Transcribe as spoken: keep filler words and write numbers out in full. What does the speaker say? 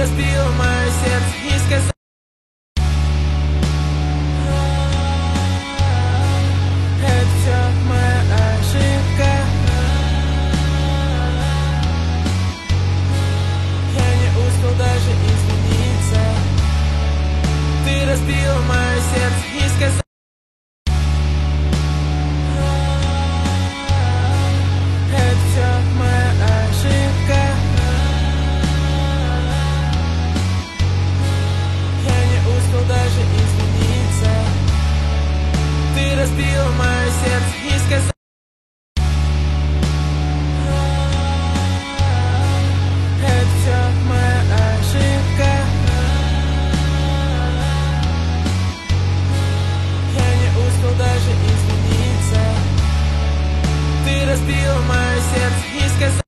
разбила мое сердце и сказала: это все моя ошибка. Я не успел даже извиниться. Ты разбила мое сердце и сказала: это все моя ошибка. Я не успел даже извиниться. Ты разбила мое сердце и сказала: это все моя ошибка. Я не успел даже извиниться. Ты разбила мое сердце и сказала: